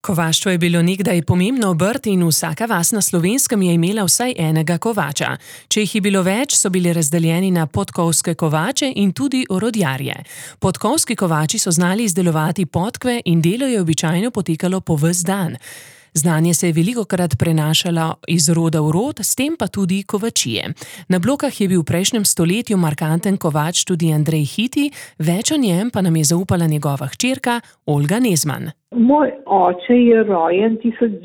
Kovaštvo je bilo nekdaj pomembno obrt in vsaka vas na Slovenskem je imela vsaj enega kovača. Če jih je bilo več, so bili razdeljeni na podkovske kovače in tudi orodjarje. Podkovski kovači so znali izdelovati podkve in delo je običajno potekalo po ves dan. Znanje se je velikokrat prenašalo iz roda v rod, s tem pa tudi kovačije. Na Blokah je bil v prejšnjem stoletju markanten kovač tudi Andrej Hiti, več o njem pa nam je zaupala njegova hčerka Olga Nezman. Moj oče je rojen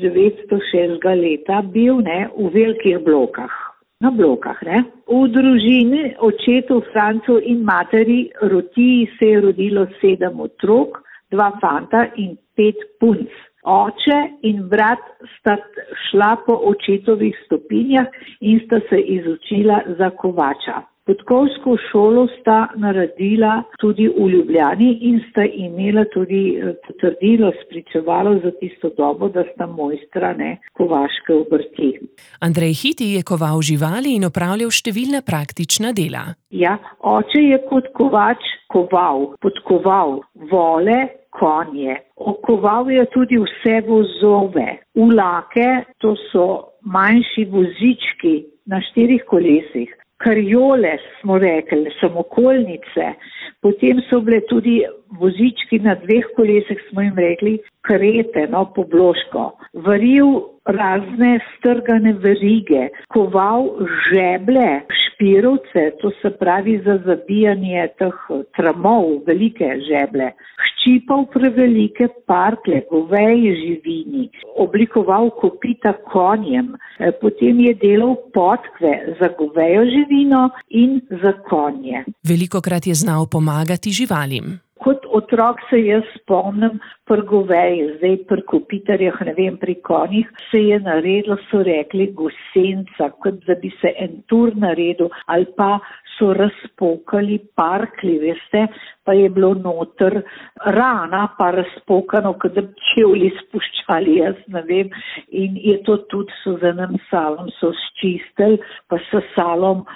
1906 leta bil v Velikih Blokah. Na Blokah, V družini očetu Francu in materi Rotiji se je rodilo 7 otrok, 2 fanta in 5 punc. Oče in brat sta šla po očetovih stopinjah in sta se izučila za kovača. Podkovsko šolo sta naredila tudi v Ljubljani in sta imela tudi potrdilo, spričevalo za tisto dobo, da sta mojstra kovaške obrti. Andrej Hiti je koval živali in opravljal številna praktična dela. Ja, oče je kot kovač koval, podkoval vole, konje. Okoval je tudi vse vozove, ulake, to so manjši vozički na 4 kolesih. Karjole smo rekli, samokolnice, potem so bile tudi vozički na 2 kolesih, smo jim rekli karete, po bloško. Varil razne strgane verige, koval žeble, špirovce, to se pravi za zabijanje teh tramov, velike žeble, ščipal prevelike parklje, goveji živini, oblikoval kopita konjem, potem je delal podkve za govejo živino in za konje. Velikokrat je znal pomagati živalim. Kot otrok se jaz spomnim pri goveji, zdaj pri kopitarjah, pri konjih, se je naredilo, so rekli, gosenca, kot da bi se en tur naredil, ali pa so razpokali parkli, veste, pa je bilo noter rana, pa razpokano, kot da bi čevlji spuščali, jaz ne vem, in je to tudi s enim salom so sčistili, pa s salom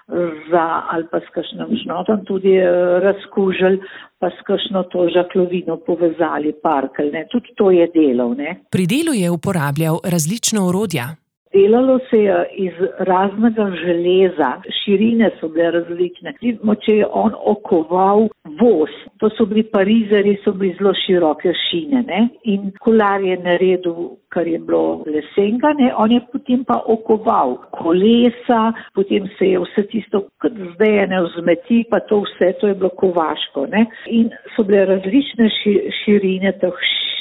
ali pa s kakšnim šnotom tudi razkužili, pa s kakšno to žaklovino povezali parkelj, tudi to je delal, Pri delu je uporabljal različna orodja. Delalo se je iz raznega železa, širine so bile različne. Če je on okoval voz, to so bili parizeri, so bili zelo široke šine, in kolar je naredil, kar je bilo lesenga, on je potem pa okoval kolesa, potem se je vse tisto, kot zdaj vzmeti, pa to vse, to je bilo kovaško, in so bile različne širine teh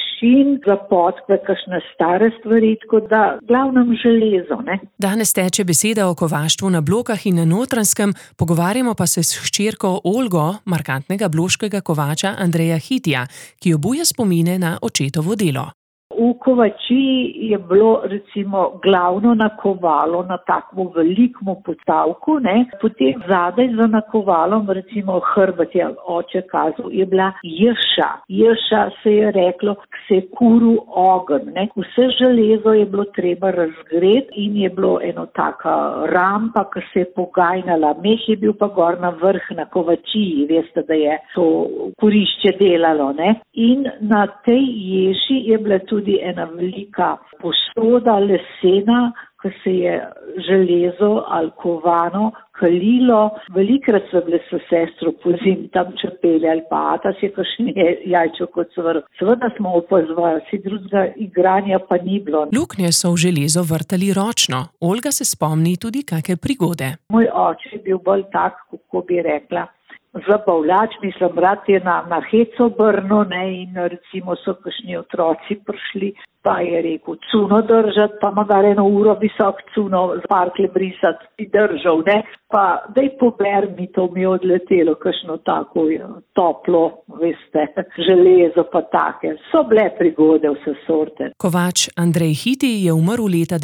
za podkve, kakšne stare stvari, tako da glavnem železo. Danes teče beseda o kovaštvu na Blokah in na Notranjskem, pogovarjamo pa se s hčerko Olgo, markantnega bloškega kovača Andreja Hitija, ki obuje spomine na očetovo delo. V kovačiji je bilo recimo glavno nakovalo na takmu velikem podstavku, potem zadaj za nakovalom, recimo hrbet je oče kazal, je bila ješa. Ješa se je reklo, se je kuril ogenj, Vse železo je bilo treba razgreti in je bilo eno taka rampa, ki se je pogajnala. Meh je bil pa gor na vrh na kovačiji, veste, da je to kurišče delalo, In na tej ješi je bila tudi ena velika posoda lesena, ko se je železo ali kovano kalilo. Velikrat so bile s sestro pozimi tam čepeli ali pa ata si kakšni jajčo kot svrh. Seveda smo opazovali, si drugega igranja pa ni bilo. Luknje so v železo vrtali ročno. Olga se spomni tudi kake prigode. Moj oče je bil bolj tak, kako bi rekla, zabavljač, rad je na heco obrnil, in recimo so kakšni otroci prišli, pa je rekel, cuno držati, pa magari 1 uro visok cuno z parkle brisati, bi držal, pa daj pober mi, to mi je odletelo, kakšno tako toplo, veste, železo pa take. So bile prigode vse sorte. Kovač Andrej Hiti je umrl leta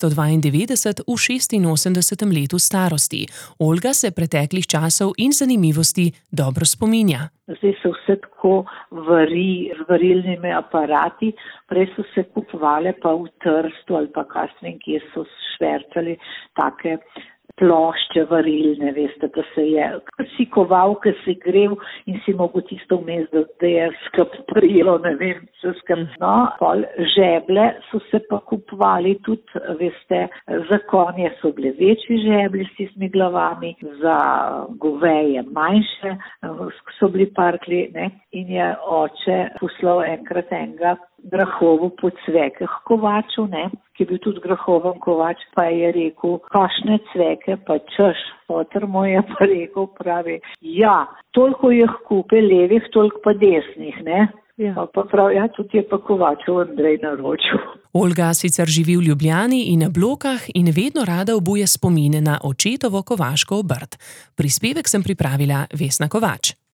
1992 v 86. letu starosti. Olga se preteklih časov in zanimivosti dobro spominja. Zdaj se vse tako vari z varilnimi aparati, prej so se kupovale pa v Trstu ali pa kasneje, kje so švercali take plošče varilne, veste, da se je, si koval, ki si grev in si mogel tisto vmes, da je skrb prijelo, ne vem, se skrb. No, pol žeblje so se pa kupovali tudi, veste, za konje so bile večji žeblji s tistimi glavami, za goveje manjše, so bili parkli, ne, in je oče poslal enkrat enega grahovu po cvekeh kovaču, ne, ki je bil tudi grahoven kovač, pa je rekel, kašne cveke, pa češ, oter moj je pa rekel, pravi, ja, toliko jih kupe levih, toliko pa desnih, ne. Ja. Pa prav, ja, tudi je pa kovačev Andrej naročil. Olga sicer živi v Ljubljani in na Blokah in vedno rada obuje spomine na očetovo kovaško obrt. Prispevek sem pripravila Vesna Kovač.